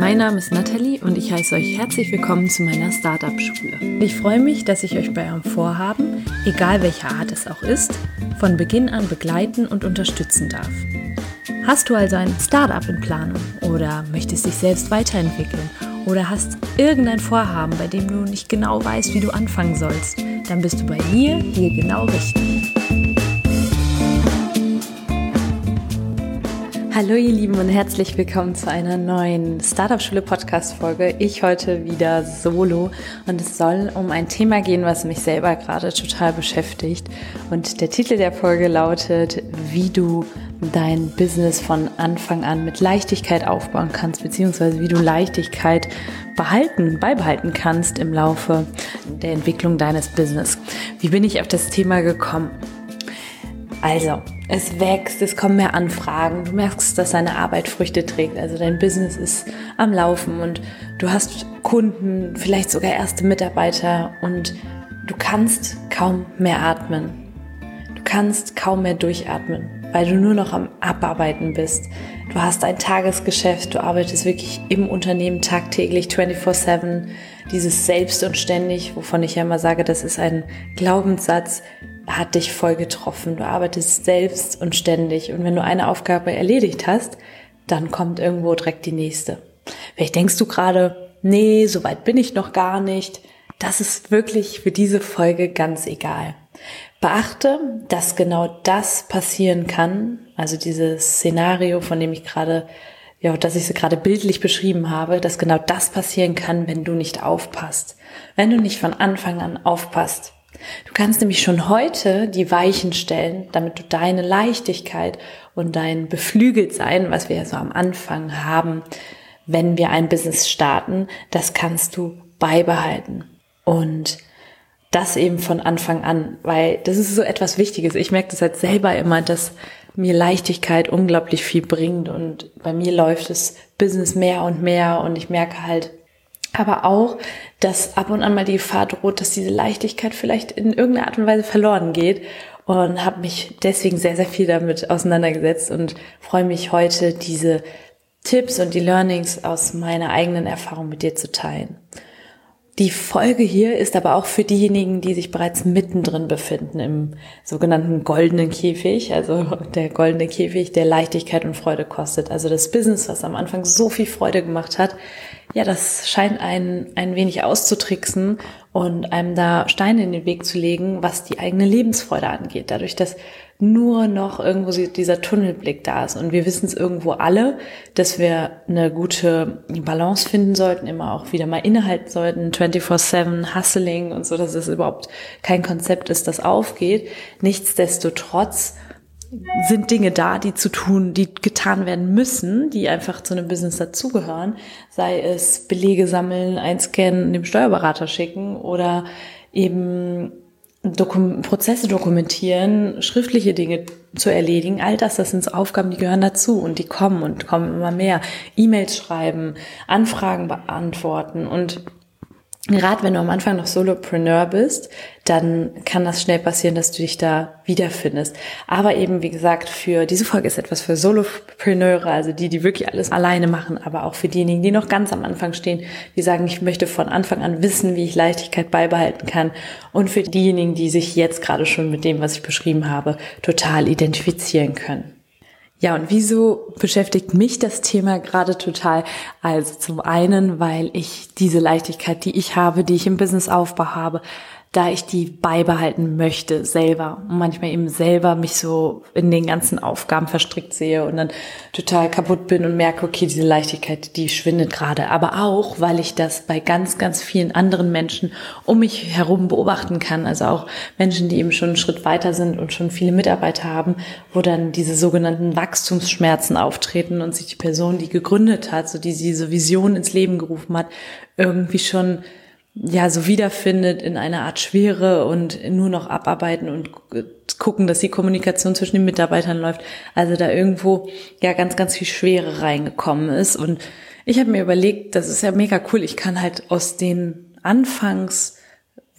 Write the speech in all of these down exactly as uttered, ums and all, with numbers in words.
Mein Name ist Nathalie und ich heiße euch herzlich willkommen zu meiner Startup-Schule. Ich freue mich, dass ich euch bei eurem Vorhaben, egal welcher Art es auch ist, von Beginn an begleiten und unterstützen darf. Hast du also ein Startup in Planung oder möchtest dich selbst weiterentwickeln oder hast irgendein Vorhaben, bei dem du nicht genau weißt, wie du anfangen sollst, dann bist du bei mir hier genau richtig. Hallo ihr Lieben und herzlich willkommen zu einer neuen Startup-Schule-Podcast-Folge. Ich heute wieder solo und es soll um ein Thema gehen, was mich selber gerade total beschäftigt. Und der Titel der Folge lautet, wie du dein Business von Anfang an mit Leichtigkeit aufbauen kannst, beziehungsweise wie du Leichtigkeit behalten, beibehalten kannst im Laufe der Entwicklung deines Business. Wie bin ich auf das Thema gekommen? Also, es wächst, es kommen mehr Anfragen, du merkst, dass deine Arbeit Früchte trägt, also dein Business ist am Laufen und du hast Kunden, vielleicht sogar erste Mitarbeiter und du kannst kaum mehr atmen. Du kannst kaum mehr durchatmen, weil du nur noch am Abarbeiten bist. Du hast ein Tagesgeschäft, du arbeitest wirklich im Unternehmen tagtäglich, vierundzwanzig sieben, dieses Selbst und Ständig, wovon ich ja immer sage, das ist ein Glaubenssatz, hat dich voll getroffen. Du arbeitest selbst und ständig und wenn du eine Aufgabe erledigt hast, dann kommt irgendwo direkt die nächste. Vielleicht denkst du gerade, nee, so weit bin ich noch gar nicht. Das ist wirklich für diese Folge ganz egal. Beachte, dass genau das passieren kann, also dieses Szenario, von dem ich gerade, ja, dass ich es gerade bildlich beschrieben habe, dass genau das passieren kann, wenn du nicht aufpasst. Wenn du nicht von Anfang an aufpasst. Du kannst nämlich schon heute die Weichen stellen, damit du deine Leichtigkeit und dein Beflügeltsein, was wir ja so am Anfang haben, wenn wir ein Business starten, das kannst du beibehalten. Und das eben von Anfang an, weil das ist so etwas Wichtiges. Ich merke das halt selber immer, dass mir Leichtigkeit unglaublich viel bringt und bei mir läuft das Business mehr und mehr und ich merke halt, aber auch, dass ab und an mal die Gefahr droht, dass diese Leichtigkeit vielleicht in irgendeiner Art und Weise verloren geht und habe mich deswegen sehr, sehr viel damit auseinandergesetzt und freue mich heute, diese Tipps und die Learnings aus meiner eigenen Erfahrung mit dir zu teilen. Die Folge hier ist aber auch für diejenigen, die sich bereits mittendrin befinden im sogenannten goldenen Käfig, also der goldene Käfig, der Leichtigkeit und Freude kostet. Also das Business, was am Anfang so viel Freude gemacht hat, ja, das scheint einen ein wenig auszutricksen und einem da Steine in den Weg zu legen, was die eigene Lebensfreude angeht. Dadurch, dass nur noch irgendwo dieser Tunnelblick da ist. Und wir wissen es irgendwo alle, dass wir eine gute Balance finden sollten, immer auch wieder mal innehalten sollten, vierundzwanzig sieben Hustling und so, dass es überhaupt kein Konzept ist, das aufgeht. Nichtsdestotrotz sind Dinge da, die zu tun, die getan werden müssen, die einfach zu einem Business dazugehören, sei es Belege sammeln, einscannen, dem Steuerberater schicken oder eben Dokum- Prozesse dokumentieren, schriftliche Dinge zu erledigen. All das, das sind Aufgaben, die gehören dazu und die kommen und kommen immer mehr. E-Mails schreiben, Anfragen beantworten und gerade wenn du am Anfang noch Solopreneur bist, dann kann das schnell passieren, dass du dich da wiederfindest. Aber eben, wie gesagt, für diese Folge ist etwas für Solopreneure, also die, die wirklich alles alleine machen, aber auch für diejenigen, die noch ganz am Anfang stehen, die sagen, ich möchte von Anfang an wissen, wie ich Leichtigkeit beibehalten kann. Und für diejenigen, die sich jetzt gerade schon mit dem, was ich beschrieben habe, total identifizieren können. Ja, und wieso beschäftigt mich das Thema gerade total? Also zum einen, weil ich diese Leichtigkeit, die ich habe, die ich im Businessaufbau habe, da ich die beibehalten möchte selber und manchmal eben selber mich so in den ganzen Aufgaben verstrickt sehe und dann total kaputt bin und merke, okay, diese Leichtigkeit, die schwindet gerade. Aber auch, weil ich das bei ganz, ganz vielen anderen Menschen um mich herum beobachten kann. Also auch Menschen, die eben schon einen Schritt weiter sind und schon viele Mitarbeiter haben, wo dann diese sogenannten Wachstumsschmerzen auftreten und sich die Person, die gegründet hat, so die diese Vision ins Leben gerufen hat, irgendwie schon ja so wiederfindet in einer Art Schwere und nur noch abarbeiten und gucken, dass die Kommunikation zwischen den Mitarbeitern läuft. Also da irgendwo ja ganz, ganz viel Schwere reingekommen ist. Und ich habe mir überlegt, das ist ja mega cool, ich kann halt aus den Anfangs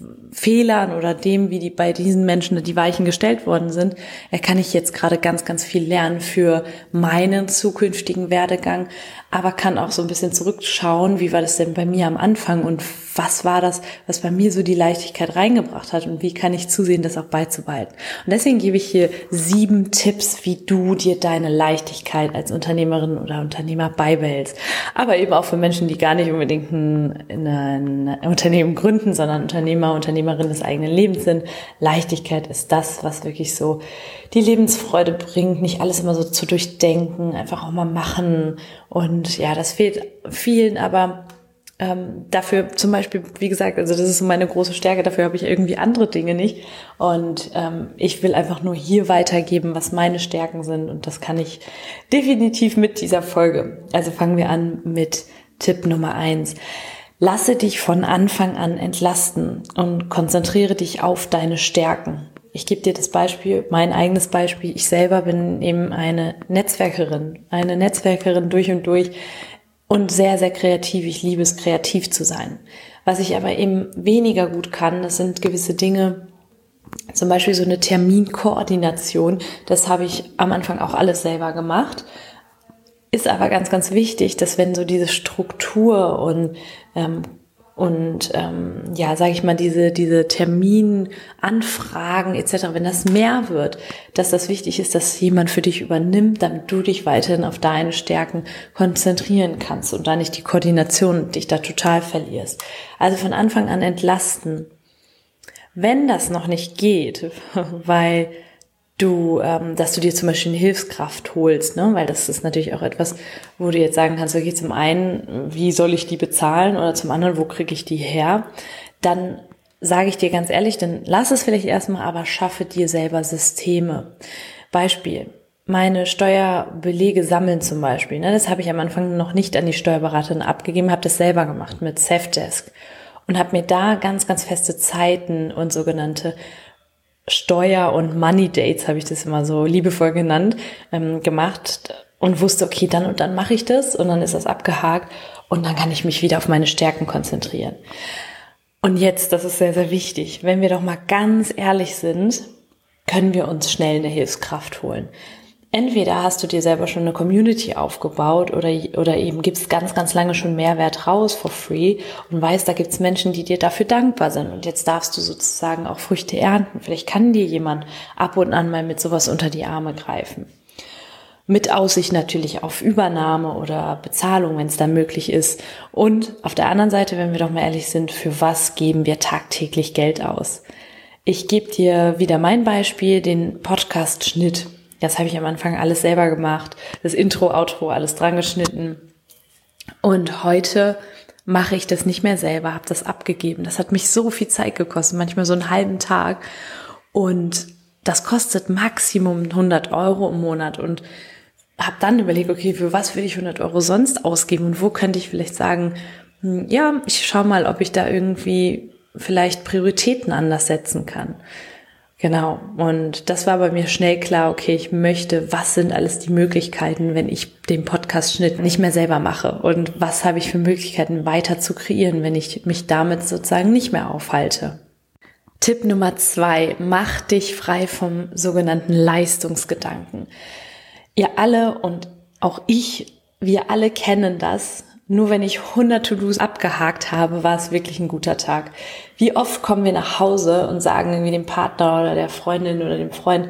Fehlern oder dem, wie die bei diesen Menschen die Weichen gestellt worden sind, kann ich jetzt gerade ganz, ganz viel lernen für meinen zukünftigen Werdegang, aber kann auch so ein bisschen zurückschauen, wie war das denn bei mir am Anfang und was war das, was bei mir so die Leichtigkeit reingebracht hat und wie kann ich zusehen, das auch beizubehalten. Und deswegen gebe ich hier sieben Tipps, wie du dir deine Leichtigkeit als Unternehmerin oder Unternehmer beibehältst. Aber eben auch für Menschen, die gar nicht unbedingt ein, ein Unternehmen gründen, sondern Unternehmer, Unternehmerin des eigenen Lebens sind. Leichtigkeit ist das, was wirklich so die Lebensfreude bringt, nicht alles immer so zu durchdenken, einfach auch mal machen. Und ja, das fehlt vielen, aber ähm, dafür zum Beispiel, wie gesagt, also das ist so meine große Stärke, dafür habe ich irgendwie andere Dinge nicht. Und ähm, ich will einfach nur hier weitergeben, was meine Stärken sind. Und das kann ich definitiv mit dieser Folge. Also fangen wir an mit Tipp Nummer eins. Lasse dich von Anfang an entlasten und konzentriere dich auf deine Stärken. Ich gebe dir das Beispiel, mein eigenes Beispiel. Ich selber bin eben eine Netzwerkerin, eine Netzwerkerin durch und durch und sehr, sehr kreativ. Ich liebe es, kreativ zu sein. Was ich aber eben weniger gut kann, das sind gewisse Dinge, zum Beispiel so eine Terminkoordination. Das habe ich am Anfang auch alles selber gemacht. Ist aber ganz, ganz wichtig, dass wenn so diese Struktur und ähm, und ähm, ja, sage ich mal, diese diese Terminanfragen et cetera, wenn das mehr wird, dass das wichtig ist, dass jemand für dich übernimmt, damit du dich weiterhin auf deine Stärken konzentrieren kannst und da nicht die Koordination dich da total verlierst. Also von Anfang an entlasten. Wenn das noch nicht geht, weil du, ähm, dass du dir zum Beispiel eine Hilfskraft holst, ne? Weil das ist natürlich auch etwas, wo du jetzt sagen kannst, okay, zum einen, wie soll ich die bezahlen oder zum anderen, wo kriege ich die her? Dann sage ich dir ganz ehrlich, dann lass es vielleicht erstmal, aber schaffe dir selber Systeme. Beispiel, meine Steuerbelege sammeln zum Beispiel, ne? Das habe ich am Anfang noch nicht an die Steuerberaterin abgegeben, habe das selber gemacht mit Safdesk und habe mir da ganz, ganz feste Zeiten und sogenannte Steuer- und Money-Dates, habe ich das immer so liebevoll genannt, ähm, gemacht und wusste, okay, dann und dann mache ich das und dann ist das abgehakt und dann kann ich mich wieder auf meine Stärken konzentrieren. Und jetzt, das ist sehr, sehr wichtig, wenn wir doch mal ganz ehrlich sind, können wir uns schnell eine Hilfskraft holen. Entweder hast du dir selber schon eine Community aufgebaut oder, oder eben gibst ganz, ganz lange schon Mehrwert raus for free und weißt, da gibt's Menschen, die dir dafür dankbar sind. Und jetzt darfst du sozusagen auch Früchte ernten. Vielleicht kann dir jemand ab und an mal mit sowas unter die Arme greifen. Mit Aussicht natürlich auf Übernahme oder Bezahlung, wenn es dann möglich ist. Und auf der anderen Seite, wenn wir doch mal ehrlich sind, für was geben wir tagtäglich Geld aus? Ich gebe dir wieder mein Beispiel, den Podcast-Schnitt. Das habe ich am Anfang alles selber gemacht, das Intro, Outro, alles dran geschnitten. Und heute mache ich das nicht mehr selber, habe das abgegeben. Das hat mich so viel Zeit gekostet, manchmal so einen halben Tag. Und das kostet Maximum hundert Euro im Monat. Und habe dann überlegt, okay, für was will ich hundert Euro sonst ausgeben? Und wo könnte ich vielleicht sagen, hm, ja, ich schaue mal, ob ich da irgendwie vielleicht Prioritäten anders setzen kann. Genau, und das war bei mir schnell klar, okay, ich möchte, was sind alles die Möglichkeiten, wenn ich den Podcast-Schnitt nicht mehr selber mache und was habe ich für Möglichkeiten weiter zu kreieren, wenn ich mich damit sozusagen nicht mehr aufhalte. Tipp Nummer zwei, mach dich frei vom sogenannten Leistungsgedanken. Ihr alle und auch ich, wir alle kennen das. Nur wenn ich hundert To-Dos abgehakt habe, war es wirklich ein guter Tag. Wie oft kommen wir nach Hause und sagen irgendwie dem Partner oder der Freundin oder dem Freund,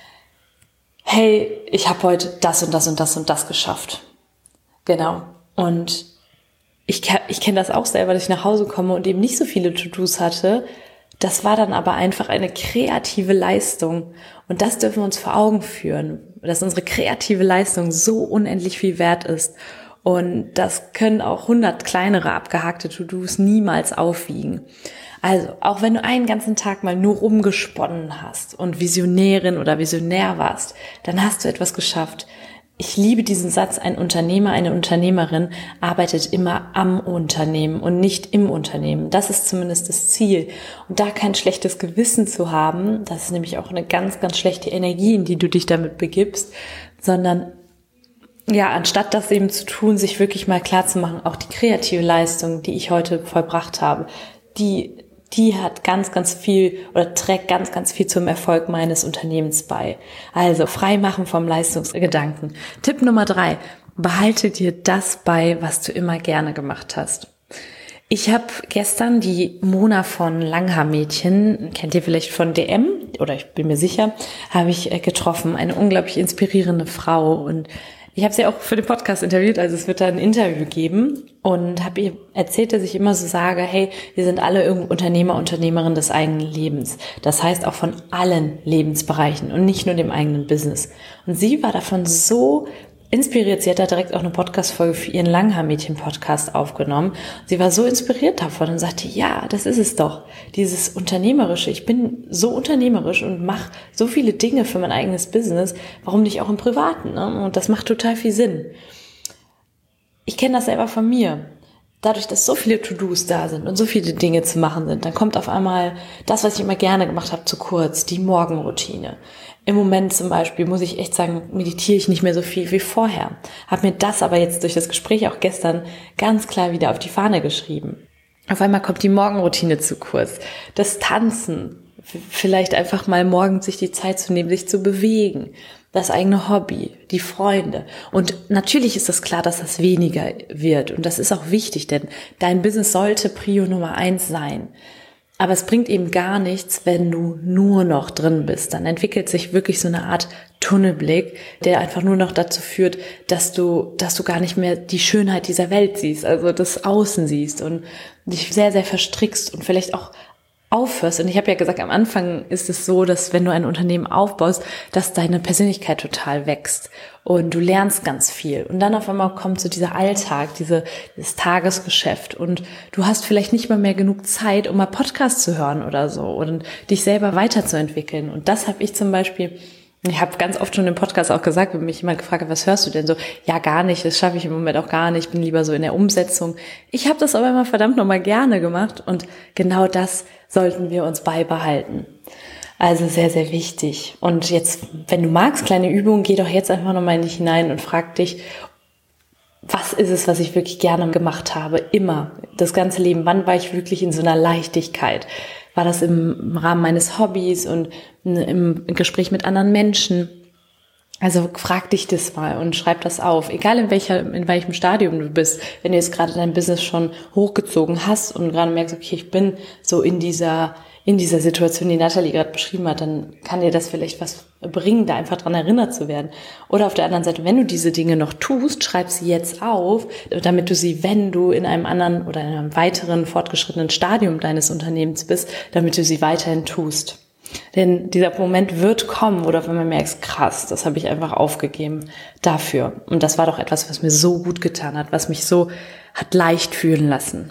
hey, ich habe heute das und das und das und das geschafft. Genau. Und ich, ich kenne das auch selber, dass ich nach Hause komme und eben nicht so viele To-Dos hatte. Das war dann aber einfach eine kreative Leistung. Und das dürfen wir uns vor Augen führen, dass unsere kreative Leistung so unendlich viel wert ist. Und das können auch hundert kleinere abgehakte To-Dos niemals aufwiegen. Also, auch wenn du einen ganzen Tag mal nur rumgesponnen hast und Visionärin oder Visionär warst, dann hast du etwas geschafft. Ich liebe diesen Satz, ein Unternehmer, eine Unternehmerin arbeitet immer am Unternehmen und nicht im Unternehmen. Das ist zumindest das Ziel. Und da kein schlechtes Gewissen zu haben, das ist nämlich auch eine ganz, ganz schlechte Energie, in die du dich damit begibst, sondern ja, anstatt das eben zu tun, sich wirklich mal klar zu machen, auch die kreative Leistung, die ich heute vollbracht habe, die die hat ganz, ganz viel oder trägt ganz, ganz viel zum Erfolg meines Unternehmens bei. Also frei machen vom Leistungsgedanken. Tipp Nummer drei, behalte dir das bei, was du immer gerne gemacht hast. Ich habe gestern die Mona von Langhaar-Mädchen, kennt ihr vielleicht von D M, oder ich bin mir sicher, habe ich getroffen. Eine unglaublich inspirierende Frau, und ich habe sie auch für den Podcast interviewt, also es wird da ein Interview geben, und habe ihr erzählt, dass ich immer so sage, hey, wir sind alle irgendwo Unternehmer, Unternehmerin des eigenen Lebens. Das heißt auch von allen Lebensbereichen und nicht nur dem eigenen Business. Und sie war davon so inspiriert. Sie hat da direkt auch eine Podcast-Folge für ihren Langhaar-Mädchen-Podcast aufgenommen. Sie war so inspiriert davon und sagte, ja, das ist es doch. Dieses Unternehmerische. Ich bin so unternehmerisch und mache so viele Dinge für mein eigenes Business. Warum nicht auch im Privaten? Ne? Und das macht total viel Sinn. Ich kenne das selber von mir. Dadurch, dass so viele To-Dos da sind und so viele Dinge zu machen sind, dann kommt auf einmal das, was ich immer gerne gemacht habe, zu kurz, die Morgenroutine. Im Moment zum Beispiel, muss ich echt sagen, meditiere ich nicht mehr so viel wie vorher. Habe mir das aber jetzt durch das Gespräch auch gestern ganz klar wieder auf die Fahne geschrieben. Auf einmal kommt die Morgenroutine zu kurz. Das Tanzen, vielleicht einfach mal morgens sich die Zeit zu nehmen, sich zu bewegen. Das eigene Hobby, die Freunde. Und natürlich ist das klar, dass das weniger wird. Und das ist auch wichtig, denn dein Business sollte Prio Nummer eins sein. Aber es bringt eben gar nichts, wenn du nur noch drin bist. Dann entwickelt sich wirklich so eine Art Tunnelblick, der einfach nur noch dazu führt, dass du, dass du gar nicht mehr die Schönheit dieser Welt siehst, also das Außen siehst und dich sehr, sehr verstrickst und vielleicht auch aufhörst. Und ich habe ja gesagt, am Anfang ist es so, dass wenn du ein Unternehmen aufbaust, dass deine Persönlichkeit total wächst und du lernst ganz viel. Und dann auf einmal kommt so dieser Alltag, diese, dieses Tagesgeschäft, und du hast vielleicht nicht mal mehr genug Zeit, um mal Podcast zu hören oder so und dich selber weiterzuentwickeln. Und das habe ich zum Beispiel, ich habe ganz oft schon im Podcast auch gesagt, wenn mich jemand gefragt hat, was hörst du denn so? Ja, gar nicht, das schaffe ich im Moment auch gar nicht, ich bin lieber so in der Umsetzung. Ich habe das aber immer verdammt nochmal gerne gemacht, und genau das sollten wir uns beibehalten. Also sehr, sehr wichtig. Und jetzt, wenn du magst, kleine Übung, geh doch jetzt einfach nochmal in dich hinein und frag dich, was ist es, was ich wirklich gerne gemacht habe? Immer, das ganze Leben. Wann war ich wirklich in so einer Leichtigkeit? War das im Rahmen meines Hobbys und im Gespräch mit anderen Menschen? Also frag dich das mal und schreib das auf. Egal in welcher, in welchem Stadium du bist. Wenn du jetzt gerade dein Business schon hochgezogen hast und gerade merkst, okay, ich bin so in dieser, in dieser Situation, die Nathalie gerade beschrieben hat, dann kann dir das vielleicht was bringen, da einfach dran erinnert zu werden. Oder auf der anderen Seite, wenn du diese Dinge noch tust, schreib sie jetzt auf, damit du sie, wenn du in einem anderen oder in einem weiteren fortgeschrittenen Stadium deines Unternehmens bist, damit du sie weiterhin tust. Denn dieser Moment wird kommen, oder wenn man merkt, krass, das habe ich einfach aufgegeben dafür. Und das war doch etwas, was mir so gut getan hat, was mich so hat leicht fühlen lassen.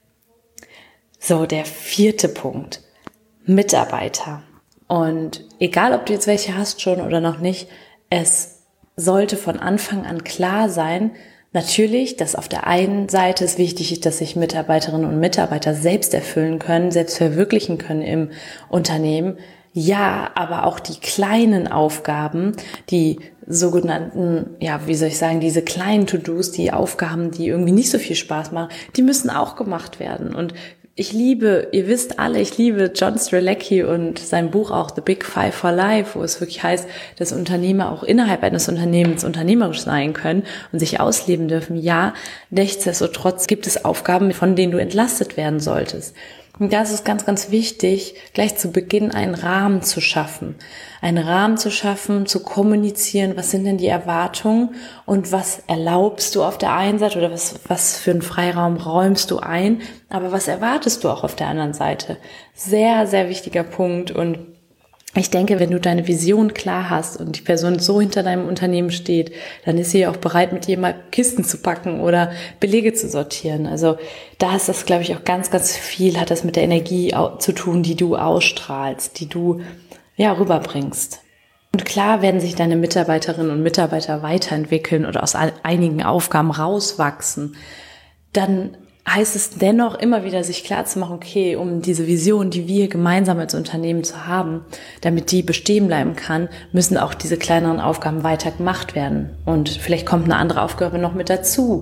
So, der vierte Punkt. Mitarbeiter. Und egal, ob du jetzt welche hast schon oder noch nicht, es sollte von Anfang an klar sein, natürlich, dass auf der einen Seite es wichtig ist, dass sich Mitarbeiterinnen und Mitarbeiter selbst erfüllen können, selbst verwirklichen können im Unternehmen. Ja, aber auch die kleinen Aufgaben, die sogenannten, ja, wie soll ich sagen, diese kleinen To-Dos, die Aufgaben, die irgendwie nicht so viel Spaß machen, die müssen auch gemacht werden. Und ich liebe, ihr wisst alle, ich liebe John Strzelecki und sein Buch auch The Big Five for Life, wo es wirklich heißt, dass Unternehmer auch innerhalb eines Unternehmens unternehmerisch sein können und sich ausleben dürfen. Ja, nichtsdestotrotz gibt es Aufgaben, von denen du entlastet werden solltest. Und da ist es ganz, ganz wichtig, gleich zu Beginn einen Rahmen zu schaffen. Einen Rahmen zu schaffen, zu kommunizieren, was sind denn die Erwartungen und was erlaubst du auf der einen Seite oder was, was für einen Freiraum räumst du ein, aber was erwartest du auch auf der anderen Seite? Sehr, sehr wichtiger Punkt. Und ich denke, wenn du deine Vision klar hast und die Person so hinter deinem Unternehmen steht, dann ist sie auch bereit, mit dir mal Kisten zu packen oder Belege zu sortieren. Also da ist das, glaube ich, auch ganz, ganz viel, hat das mit der Energie zu tun, die du ausstrahlst, die du ja rüberbringst. Und klar werden sich deine Mitarbeiterinnen und Mitarbeiter weiterentwickeln oder aus einigen Aufgaben rauswachsen. Dann heißt es dennoch immer wieder, sich klar zu machen, okay, um diese Vision, die wir gemeinsam als Unternehmen zu haben, damit die bestehen bleiben kann, müssen auch diese kleineren Aufgaben weiter gemacht werden. Und vielleicht kommt eine andere Aufgabe noch mit dazu.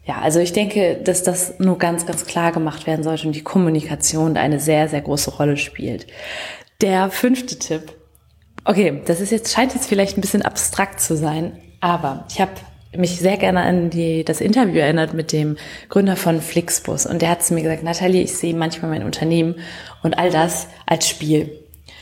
Ja, also ich denke, dass das nur ganz, ganz klar gemacht werden sollte und die Kommunikation eine sehr, sehr große Rolle spielt. Der fünfte Tipp. Okay, das ist jetzt, scheint jetzt vielleicht ein bisschen abstrakt zu sein, aber ich habe mich sehr gerne an die, das Interview erinnert mit dem Gründer von Flixbus. Und der hat zu mir gesagt, Nathalie, ich sehe manchmal mein Unternehmen und all das als Spiel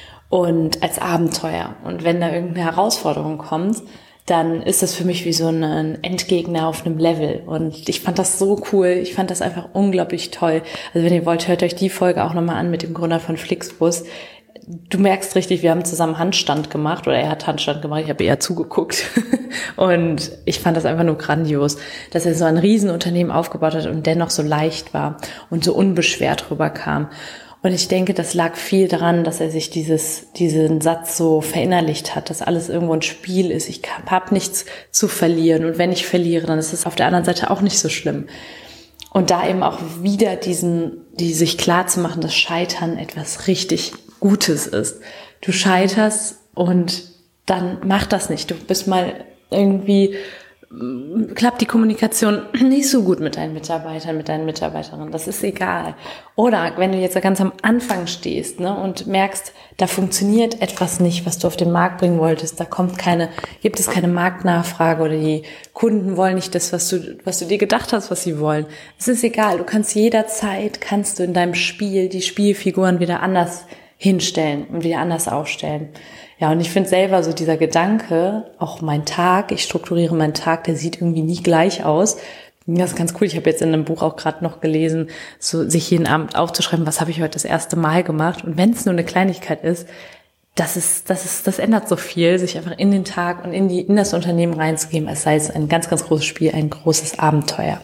und als Abenteuer. Und wenn da irgendeine Herausforderung kommt, dann ist das für mich wie so ein Endgegner auf einem Level. Und ich fand das so cool. Ich fand das einfach unglaublich toll. Also wenn ihr wollt, hört euch die Folge auch nochmal an mit dem Gründer von Flixbus. Du merkst richtig, wir haben zusammen Handstand gemacht oder er hat Handstand gemacht, ich habe eher zugeguckt und ich fand das einfach nur grandios, dass er so ein Riesenunternehmen aufgebaut hat und dennoch so leicht war und so unbeschwert rüberkam. Und ich denke, das lag viel daran, dass er sich dieses diesen Satz so verinnerlicht hat, dass alles irgendwo ein Spiel ist. Ich habe nichts zu verlieren und wenn ich verliere, dann ist es auf der anderen Seite auch nicht so schlimm. Und da eben auch wieder diesen, die sich klar zu machen, dass Scheitern etwas richtig Gutes ist. Du scheiterst und dann mach das nicht. Du bist mal irgendwie, klappt die Kommunikation nicht so gut mit deinen Mitarbeitern, mit deinen Mitarbeiterinnen. Das ist egal. Oder wenn du jetzt ganz am Anfang stehst, ne, und merkst, da funktioniert etwas nicht, was du auf den Markt bringen wolltest. Da kommt keine, gibt es keine Marktnachfrage oder die Kunden wollen nicht das, was du, was du dir gedacht hast, was sie wollen. Es ist egal. Du kannst jederzeit, kannst du in deinem Spiel die Spielfiguren wieder anders hinstellen und wieder anders aufstellen. Ja, und ich finde selber so dieser Gedanke, auch mein Tag, ich strukturiere meinen Tag, der sieht irgendwie nie gleich aus. Das ist ganz cool. Ich habe jetzt in einem Buch auch gerade noch gelesen, so sich jeden Abend aufzuschreiben, was habe ich heute das erste Mal gemacht. Und wenn es nur eine Kleinigkeit ist, das ist, das ist, das ändert so viel, sich einfach in den Tag und in die, in das Unternehmen reinzugeben, als sei es ein ganz, ganz großes Spiel, ein großes Abenteuer.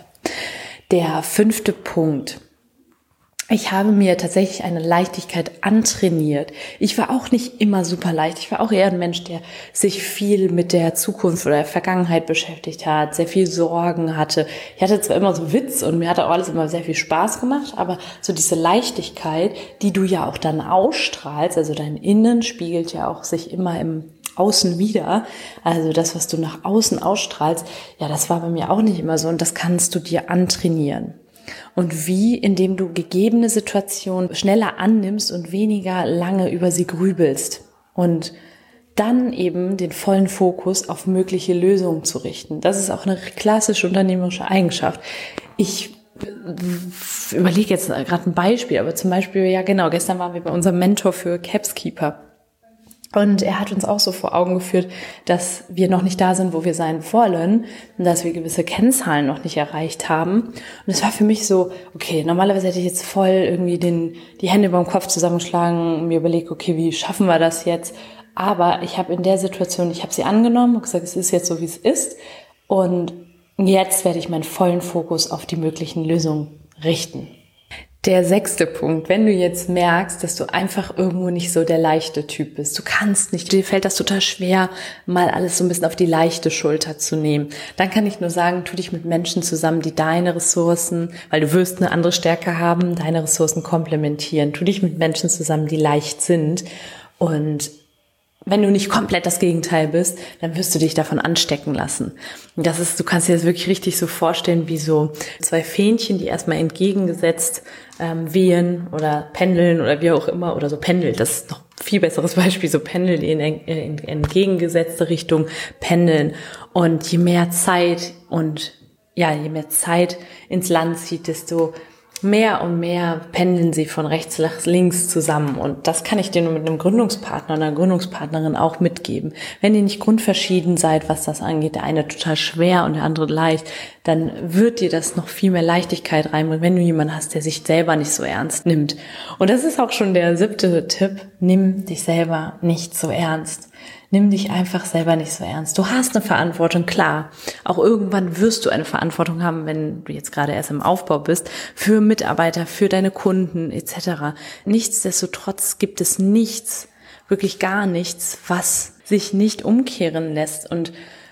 Der fünfte Punkt. Ich habe mir tatsächlich eine Leichtigkeit antrainiert. Ich war auch nicht immer super leicht. Ich war auch eher ein Mensch, der sich viel mit der Zukunft oder der Vergangenheit beschäftigt hat, sehr viel Sorgen hatte. Ich hatte zwar immer so Witz und mir hat auch alles immer sehr viel Spaß gemacht, aber so diese Leichtigkeit, die du ja auch dann ausstrahlst, also dein Innen spiegelt ja auch sich immer im Außen wieder, also das, was du nach außen ausstrahlst, ja, das war bei mir auch nicht immer so und das kannst du dir antrainieren. Und wie? Indem du gegebene Situationen schneller annimmst und weniger lange über sie grübelst. Und dann eben den vollen Fokus auf mögliche Lösungen zu richten. Das ist auch eine klassische unternehmerische Eigenschaft. Ich überlege jetzt gerade ein Beispiel, aber zum Beispiel, ja genau, gestern waren wir bei unserem Mentor für Capskeeper. Und er hat uns auch so vor Augen geführt, dass wir noch nicht da sind, wo wir sein wollen und dass wir gewisse Kennzahlen noch nicht erreicht haben. Und es war für mich so, okay, normalerweise hätte ich jetzt voll irgendwie den, die Hände über dem Kopf zusammengeschlagen und mir überlegt, okay, wie schaffen wir das jetzt? Aber ich habe in der Situation, ich habe sie angenommen und gesagt, es ist jetzt so, wie es ist. Und jetzt werde ich meinen vollen Fokus auf die möglichen Lösungen richten. Der sechste Punkt, wenn du jetzt merkst, dass du einfach irgendwo nicht so der leichte Typ bist, du kannst nicht, dir fällt das total schwer, mal alles so ein bisschen auf die leichte Schulter zu nehmen, dann kann ich nur sagen, tu dich mit Menschen zusammen, die deine Ressourcen, weil du wirst eine andere Stärke haben, deine Ressourcen komplementieren. Tu dich mit Menschen zusammen, die leicht sind und wenn du nicht komplett das Gegenteil bist, dann wirst du dich davon anstecken lassen. Und das ist, du kannst dir das wirklich richtig so vorstellen, wie so zwei Fähnchen, die erstmal entgegengesetzt ähm, wehen oder pendeln oder wie auch immer, oder so pendelt. Das ist noch ein viel besseres Beispiel, so pendeln in, in, in entgegengesetzte Richtung pendeln. Und je mehr Zeit und ja, je mehr Zeit ins Land zieht, desto mehr und mehr pendeln sie von rechts nach links zusammen. Und das kann ich dir nur mit einem Gründungspartner oder einer Gründungspartnerin auch mitgeben. Wenn ihr nicht grundverschieden seid, was das angeht, der eine total schwer und der andere leicht, dann wird dir das noch viel mehr Leichtigkeit reinbringen, wenn du jemanden hast, der sich selber nicht so ernst nimmt. Und das ist auch schon der siebte Tipp. Nimm dich selber nicht so ernst. Nimm dich einfach selber nicht so ernst. Du hast eine Verantwortung, klar. Auch irgendwann wirst du eine Verantwortung haben, wenn du jetzt gerade erst im Aufbau bist, für Mitarbeiter, für deine Kunden et cetera. Nichtsdestotrotz gibt es nichts, wirklich gar nichts, was sich nicht umkehren lässt. Und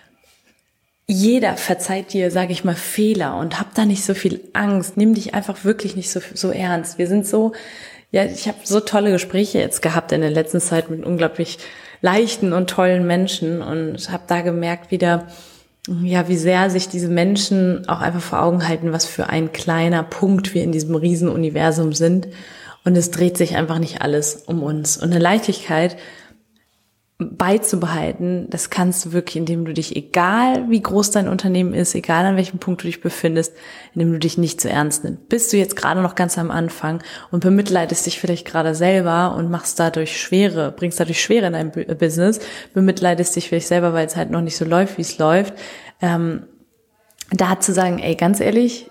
jeder verzeiht dir, sage ich mal, Fehler und hab da nicht so viel Angst. Nimm dich einfach wirklich nicht so, so ernst. Wir sind so, ja, ich habe so tolle Gespräche jetzt gehabt in der letzten Zeit mit unglaublich leichten und tollen Menschen und habe da gemerkt wieder, ja, wie sehr sich diese Menschen auch einfach vor Augen halten, was für ein kleiner Punkt wir in diesem Riesenuniversum sind. Und es dreht sich einfach nicht alles um uns. Und eine Leichtigkeit beizubehalten, das kannst du wirklich, indem du dich, egal wie groß dein Unternehmen ist, egal an welchem Punkt du dich befindest, indem du dich nicht zu ernst nimmst. Bist du jetzt gerade noch ganz am Anfang und bemitleidest dich vielleicht gerade selber und machst dadurch Schwere, bringst dadurch Schwere in dein Business, bemitleidest dich vielleicht selber, weil es halt noch nicht so läuft, wie es läuft, ähm, da zu sagen, ey, ganz ehrlich,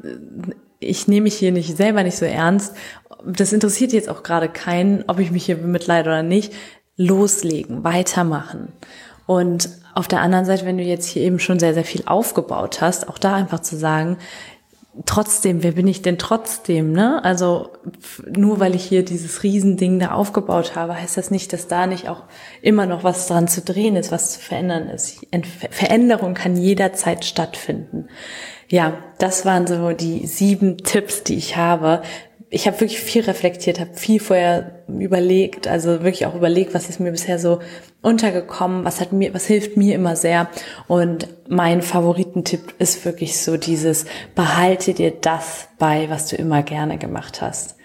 ich nehme mich hier nicht selber nicht so ernst, das interessiert jetzt auch gerade keinen, ob ich mich hier bemitleide oder nicht. Loslegen, weitermachen. Und auf der anderen Seite, wenn du jetzt hier eben schon sehr, sehr viel aufgebaut hast, auch da einfach zu sagen, trotzdem, wer bin ich denn trotzdem, ne? Also nur weil ich hier dieses Riesending da aufgebaut habe, heißt das nicht, dass da nicht auch immer noch was dran zu drehen ist, was zu verändern ist. Veränderung kann jederzeit stattfinden. Ja, das waren so die sieben Tipps, die ich habe. Ich habe wirklich viel reflektiert, habe viel vorher überlegt, also wirklich auch überlegt, was ist mir bisher so untergekommen, was hat mir, was hilft mir immer sehr. Und mein Favoritentipp ist wirklich so dieses: Behalte dir das bei, was du immer gerne gemacht hast.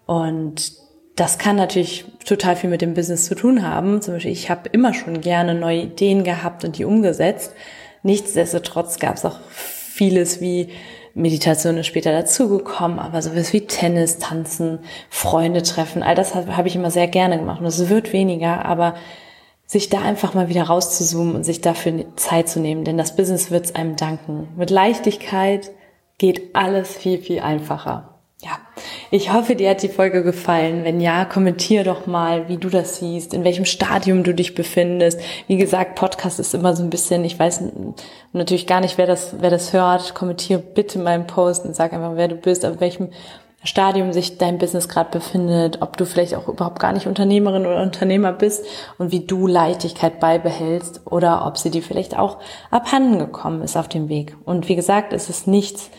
Und das kann natürlich total viel mit dem Business zu tun haben. Zum Beispiel, ich habe immer schon gerne neue Ideen gehabt und die umgesetzt. Nichtsdestotrotz gab es auch vieles wie Meditation ist später dazugekommen, aber sowas wie Tennis, Tanzen, Freunde treffen, all das habe hab ich immer sehr gerne gemacht. Und es wird weniger, aber sich da einfach mal wieder rauszuzoomen und sich dafür Zeit zu nehmen, denn das Business wird es einem danken. Mit Leichtigkeit geht alles viel, viel einfacher. Ja, ich hoffe, dir hat die Folge gefallen. Wenn ja, kommentier doch mal, wie du das siehst, in welchem Stadium du dich befindest. Wie gesagt, Podcast ist immer so ein bisschen, ich weiß natürlich gar nicht, wer das, wer das hört. Kommentier bitte meinen Post und sag einfach, wer du bist, auf welchem Stadium sich dein Business gerade befindet, ob du vielleicht auch überhaupt gar nicht Unternehmerin oder Unternehmer bist und wie du Leichtigkeit beibehältst oder ob sie dir vielleicht auch abhanden gekommen ist auf dem Weg. Und wie gesagt, es ist nichts,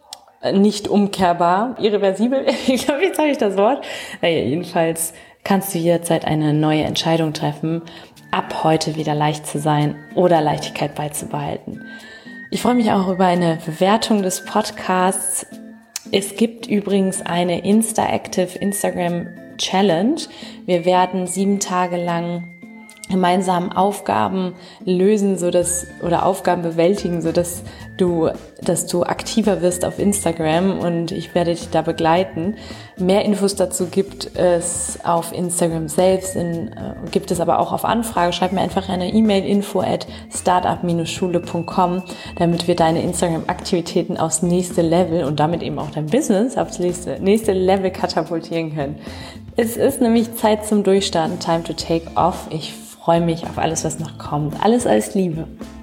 nicht umkehrbar, irreversibel, ich glaube, jetzt habe ich das Wort. Naja, jedenfalls kannst du jederzeit eine neue Entscheidung treffen, ab heute wieder leicht zu sein oder Leichtigkeit beizubehalten. Ich freue mich auch über eine Bewertung des Podcasts. Es gibt übrigens eine Insta-Active Instagram Challenge. Wir werden sieben Tage lang gemeinsam Aufgaben lösen, so dass oder Aufgaben bewältigen, so dass du, dass du aktiver wirst auf Instagram, und ich werde dich da begleiten. Mehr Infos dazu gibt es auf Instagram selbst, in, äh, gibt es aber auch auf Anfrage. Schreib mir einfach eine E-Mail, info at startup dash schule punkt com, damit wir deine Instagram-Aktivitäten aufs nächste Level und damit eben auch dein Business aufs nächste, nächste Level katapultieren können. Es ist nämlich Zeit zum Durchstarten, time to take off. Ich freue mich auf alles, was noch kommt. Alles, alles Liebe.